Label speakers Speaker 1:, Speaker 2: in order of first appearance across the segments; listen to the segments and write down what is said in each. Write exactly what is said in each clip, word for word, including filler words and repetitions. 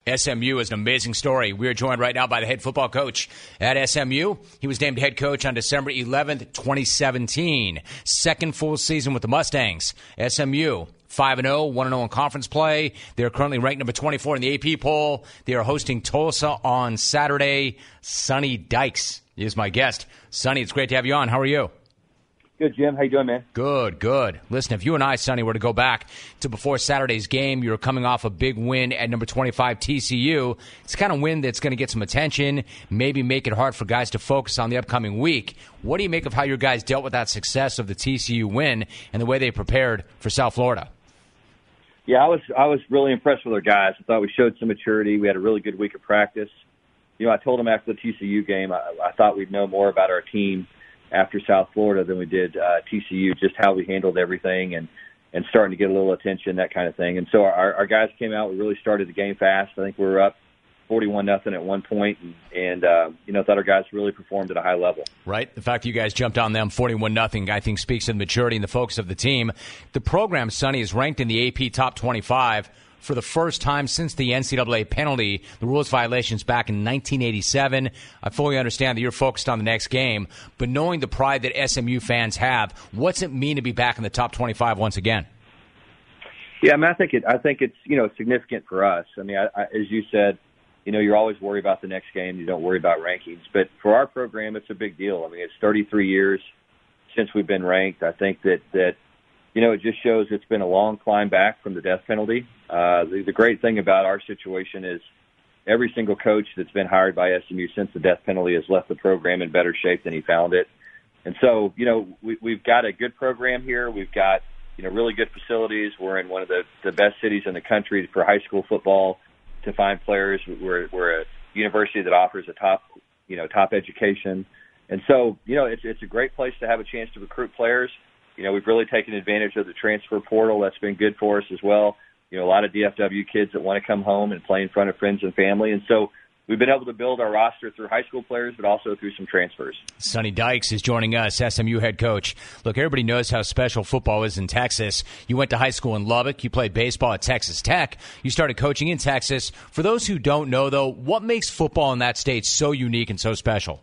Speaker 1: S M U is an amazing story. We are joined right now by the head football coach at S M U. He was named head coach on December eleventh, twenty seventeen. Second full season with the Mustangs. S M U, five and oh, one and oh in conference play. They are currently ranked number twenty-four in the A P poll. They are hosting Tulsa on Saturday. Sonny Dykes is my guest. Sonny, it's great to have you on. How are you?
Speaker 2: Good, Jim. How you doing, man?
Speaker 1: Good, good. Listen, if you and I, Sonny, were to go back to before Saturday's game, you were coming off a big win at number twenty-five T C U. It's the kind of win that's going to get some attention, maybe make it hard for guys to focus on the upcoming week. What do you make of how your guys dealt with that success of the T C U win and the way they prepared for South Florida?
Speaker 2: Yeah, I was I was really impressed with our guys. I thought we showed some maturity. We had a really good week of practice. You know, I told them after the T C U game, I, I thought we'd know more about our team after South Florida than we did uh, T C U, just how we handled everything and, and starting to get a little attention, that kind of thing. And so our, our guys came out. We really started the game fast. I think we were up forty-one nothing at one point, and, and uh, you know, thought our guys really performed at a high level.
Speaker 1: Right. The fact that you guys jumped on them forty-one nothing, I think, speaks to the maturity and the focus of the team. The program, Sonny, is ranked in the A P top twenty-five for the first time since the N C double A penalty, the rules violations back in nineteen eighty-seven. I fully understand that you're focused on the next game, but knowing the pride that S M U fans have, what's it mean to be back in the top twenty-five once again?
Speaker 2: Yeah, I mean, I think it. I think it's you know significant for us. I mean, I, I, as you said, you know, you're always worried about the next game. You don't worry about rankings, but for our program, it's a big deal. I mean, it's thirty-three years since we've been ranked. I think that that. You know, it just shows it's been a long climb back from the death penalty. Uh, the, the great thing about our situation is every single coach that's been hired by S M U since the death penalty has left the program in better shape than he found it. And so, you know, we, we've got a good program here. We've got, you know, really good facilities. We're in one of the, the best cities in the country for high school football to find players. We're, we're a university that offers a top, you know, top education. And so, you know, it's, it's a great place to have a chance to recruit players. You know, we've really taken advantage of the transfer portal. That's been good for us as well. You know, a lot of D F W kids that want to come home and play in front of friends and family. And so we've been able to build our roster through high school players, but also through some transfers.
Speaker 1: Sonny Dykes is joining us, S M U head coach. Look, everybody knows how special football is in Texas. You went to high school in Lubbock. You played baseball at Texas Tech. You started coaching in Texas. For those who don't know, though, what makes football in that state so unique and so special?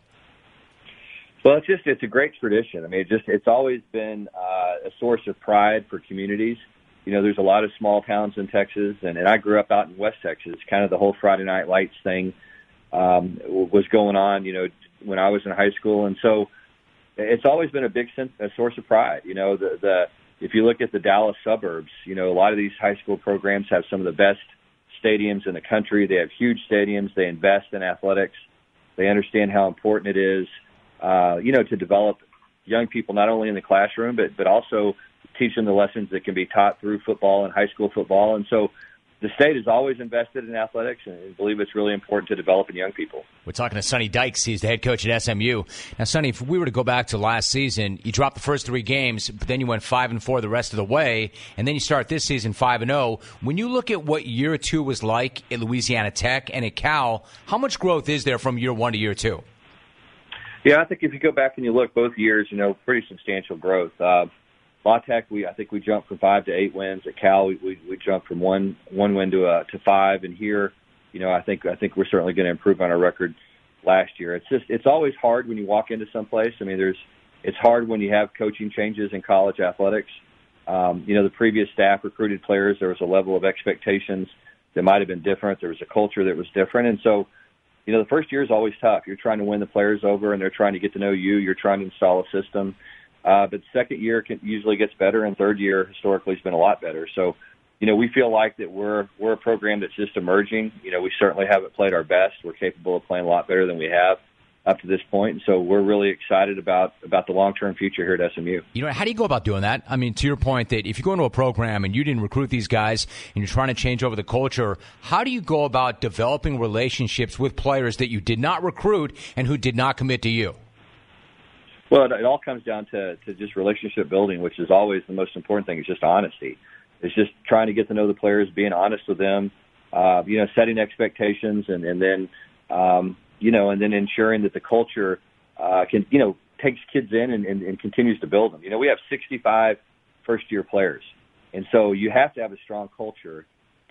Speaker 2: Well, it's just, it's a great tradition. I mean, it just, it's always been uh, a source of pride for communities. You know, there's a lot of small towns in Texas, and, and I grew up out in West Texas. Kind of the whole Friday Night Lights thing um, was going on, you know, when I was in high school. And so it's always been a big sense, a source of pride. You know, the, the, if you look at the Dallas suburbs, you know, a lot of these high school programs have some of the best stadiums in the country. They have huge stadiums. They invest in athletics. They understand how important it is. Uh, you know, to develop young people not only in the classroom, but, but also teach them the lessons that can be taught through football and high school football. And so the state has always invested in athletics, and I believe it's really important to develop in young people.
Speaker 1: We're talking to Sonny Dykes. He's the head coach at S M U. Now, Sonny, if we were to go back to last season, you dropped the first three games, but then you went five and four the rest of the way, and then you start this season five and zero. When you look at what year two was like at Louisiana Tech and at Cal, how much growth is there from year one to year two?
Speaker 2: Yeah, I think if you go back and you look both years, you know, pretty substantial growth. Uh, La Tech, we I think we jumped from five to eight wins. At Cal, we we, we jumped from one one win to uh, to five. And here, you know, I think I think we're certainly going to improve on our record last year. It's just it's always hard when you walk into someplace. I mean, there's it's hard when you have coaching changes in college athletics. Um, you know, the previous staff recruited players. There was a level of expectations that might have been different. There was a culture that was different, and so. You know, the first year is always tough. You're trying to win the players over, and they're trying to get to know you. You're trying to install a system. Uh, but second year can, usually gets better, and third year historically has been a lot better. So, you know, we feel like that we're we're a program that's just emerging. You know, we certainly haven't played our best. We're capable of playing a lot better than we have up to this point. And so we're really excited about, about the long-term future here at S M U.
Speaker 1: You know, how do you go about doing that? I mean, to your point that if you go into a program and you didn't recruit these guys and you're trying to change over the culture, how do you go about developing relationships with players that you did not recruit and who did not commit to you?
Speaker 2: Well, it, it all comes down to, to just relationship building, which is always the most important thing. Is just honesty. It's just trying to get to know the players, being honest with them, uh, you know, setting expectations, and, and then, um, you know, and then ensuring that the culture uh, can, you know, takes kids in and, and, and continues to build them. You know, we have sixty-five first-year players, and so you have to have a strong culture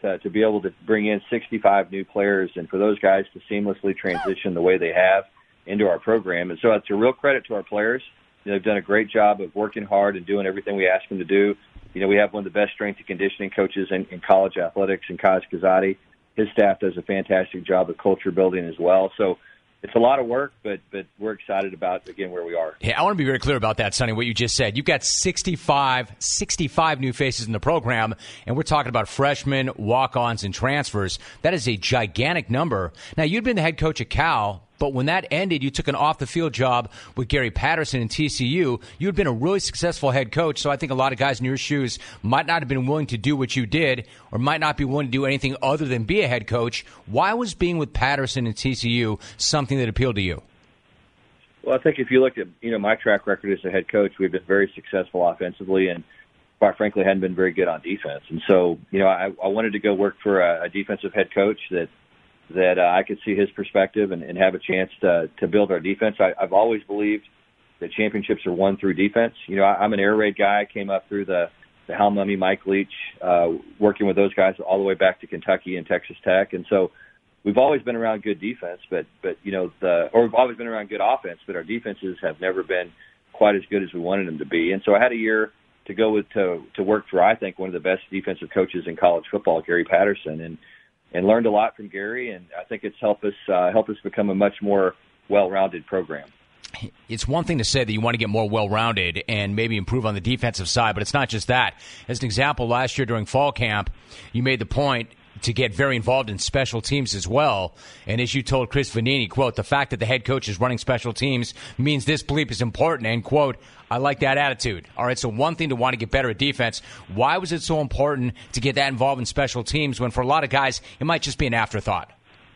Speaker 2: to, to be able to bring in sixty-five new players and for those guys to seamlessly transition the way they have into our program. And so it's a real credit to our players. You know, they've done a great job of working hard and doing everything we ask them to do. You know, we have one of the best strength and conditioning coaches in, in college athletics, in Kaz Kazadi. His staff does a fantastic job of culture building as well. So it's a lot of work, but but we're excited about, again, where we are.
Speaker 1: Yeah, I want to be very clear about that, Sonny, what you just said. You've got sixty-five, sixty-five new faces in the program, and we're talking about freshmen, walk-ons, and transfers. That is a gigantic number. Now, you'd been the head coach at Cal, but when that ended, you took an off-the-field job with Gary Patterson in T C U. You had been a really successful head coach, so I think a lot of guys in your shoes might not have been willing to do what you did or might not be willing to do anything other than be a head coach. Why was being with Patterson and T C U something that appealed to you?
Speaker 2: Well, I think if you look at, you know, my track record as a head coach, we've been very successful offensively and, quite frankly, hadn't been very good on defense. And so, you know, I, I wanted to go work for a, a defensive head coach that that uh, I could see his perspective and, and have a chance to to build our defense. I, I've always believed that championships are won through defense. You know, I, I'm an air raid guy. I came up through the, the Hal Mumme, Mike Leach, uh, working with those guys all the way back to Kentucky and Texas Tech. And so we've always been around good defense, but, but you know, the or we've always been around good offense, but our defenses have never been quite as good as we wanted them to be. And so I had a year to go with to, to work for, I think, one of the best defensive coaches in college football, Gary Patterson. And and learned a lot from Gary, and I think it's helped us uh, help us become a much more well-rounded program.
Speaker 1: It's one thing to say that you want to get more well-rounded and maybe improve on the defensive side, but it's not just that. As an example, last year during fall camp, you made the point to get very involved in special teams as well. And as you told Chris Vannini, quote, the fact that the head coach is running special teams means this bleep is important, and quote, I like that attitude. All right, so one thing to want to get better at defense. Why was it so important to get that involved in special teams when for a lot of guys it might just be an afterthought?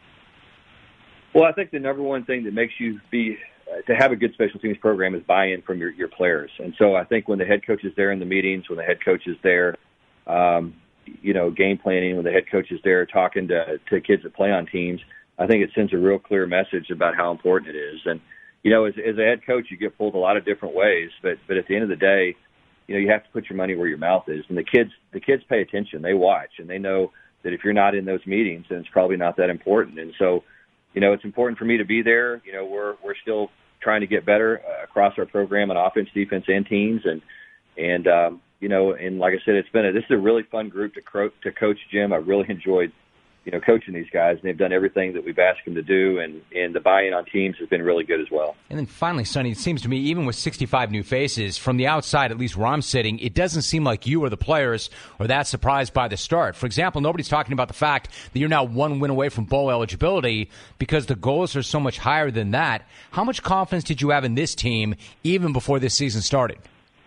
Speaker 2: Well, I think the number one thing that makes you be uh, to have a good special teams program is buy-in from your, your players. And so I think when the head coach is there in the meetings, when the head coach is there, um, you know, game planning, when the head coach is there talking to, to kids that play on teams, I think it sends a real clear message about how important it is. And, you know, as, as a head coach, you get pulled a lot of different ways, but, but at the end of the day, you know, you have to put your money where your mouth is. And the kids, the kids pay attention, they watch, and they know that if you're not in those meetings, then it's probably not that important. And so, you know, it's important for me to be there. You know, we're, we're still trying to get better uh, across our program on offense, defense, and teams. And, and, um, you know, and like I said, it's been a, this is a really fun group to, cro- to coach, Jim. I really enjoyed, you know, coaching these guys, and they've done everything that we've asked them to do, and, and the buy-in on teams has been really good as well.
Speaker 1: And then finally, Sonny, it seems to me, even with sixty-five new faces, from the outside, at least where I'm sitting, it doesn't seem like you or the players are that surprised by the start. For example, nobody's talking about the fact that you're now one win away from bowl eligibility because the goals are so much higher than that. How much confidence did you have in this team even before this season started?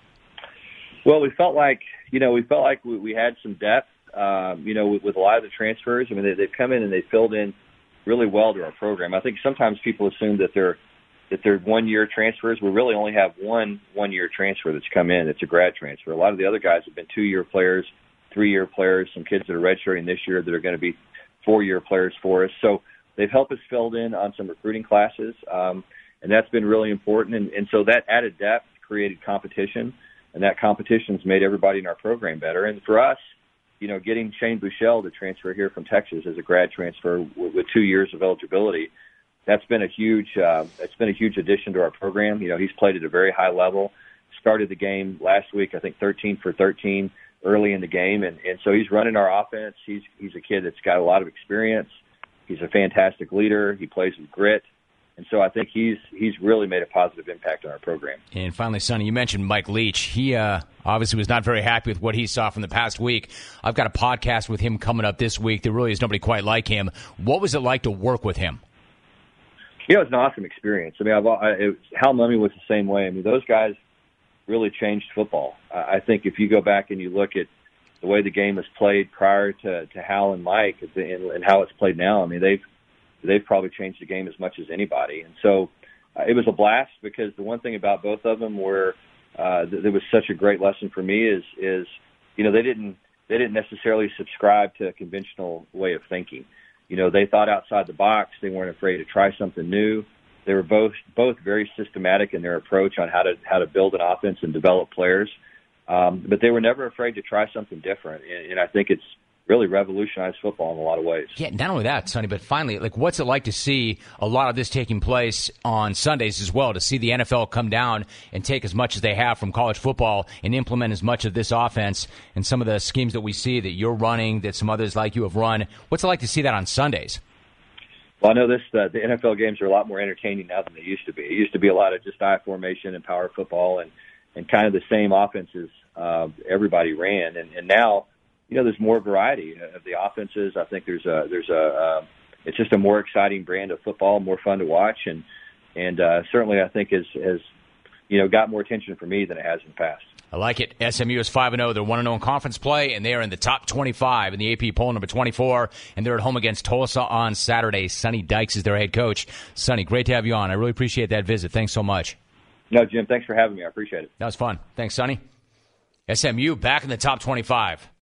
Speaker 2: Well, we felt like, you know, we felt like we, we had some depth. Um, you know, with, with a lot of the transfers, I mean, they, they've come in and they filled in really well to our program. I think sometimes people assume that they're that they're one-year transfers. We really only have one one-year transfer that's come in. It's a grad transfer. A lot of the other guys have been two-year players, three-year players, some kids that are redshirting this year that are going to be four-year players for us. So they've helped us fill in on some recruiting classes, um, and that's been really important. And, and so that added depth created competition, and that competition's made everybody in our program better. And for us, you know, getting Shane Buechele to transfer here from Texas as a grad transfer with, with two years of eligibility, that's been a huge, uh, it's been a huge addition to our program. You know, he's played at a very high level, started the game last week, I think thirteen for thirteen early in the game. And, and so he's running our offense. He's, he's a kid that's got a lot of experience. He's a fantastic leader. He plays with grit. And so I think he's he's really made a positive impact on our program.
Speaker 1: And finally, Sonny, you mentioned Mike Leach. He uh, obviously was not very happy with what he saw from the past week. I've got a podcast with him coming up this week. There really is nobody quite like him. What was it like to work with him?
Speaker 2: You know, it's an awesome experience. I mean, I've, I, it, Hal Mumme was the same way. I mean, those guys really changed football. I think if you go back and you look at the way the game was played prior to, to Hal and Mike and, and how it's played now, I mean, they've they've probably changed the game as much as anybody. And so uh, it was a blast because the one thing about both of them were uh, th- there was such a great lesson for me is, is, you know, they didn't, they didn't necessarily subscribe to a conventional way of thinking. You know, they thought outside the box. They weren't afraid to try something new. They were both, both very systematic in their approach on how to, how to build an offense and develop players. Um, but they were never afraid to try something different. And, and I think it's really revolutionized football in a lot of ways.
Speaker 1: Yeah, not only that, Sonny, but finally, like, what's it like to see a lot of this taking place on Sundays as well, to see the N F L come down and take as much as they have from college football and implement as much of this offense and some of the schemes that we see that you're running, that some others like you have run? What's it like to see that on Sundays?
Speaker 2: Well, I know this. Uh, the N F L games are a lot more entertaining now than they used to be. It used to be a lot of just I formation and power football and, and kind of the same offenses uh, everybody ran. And, and now, you know, there's more variety of the offenses. I think there's a there's a uh, it's just a more exciting brand of football, more fun to watch, and and uh, certainly I think has has you know got more attention for me than it has in the past.
Speaker 1: I like it. S M U is five and oh. They're one and oh in conference play, and they are in the top twenty-five in the A P poll, number twenty-four, and they're at home against Tulsa on Saturday. Sonny Dykes is their head coach. Sonny, great to have you on. I really appreciate that visit. Thanks so much.
Speaker 2: No, Jim, thanks for having me. I appreciate it.
Speaker 1: That was fun. Thanks, Sonny. S M U back in the top twenty-five.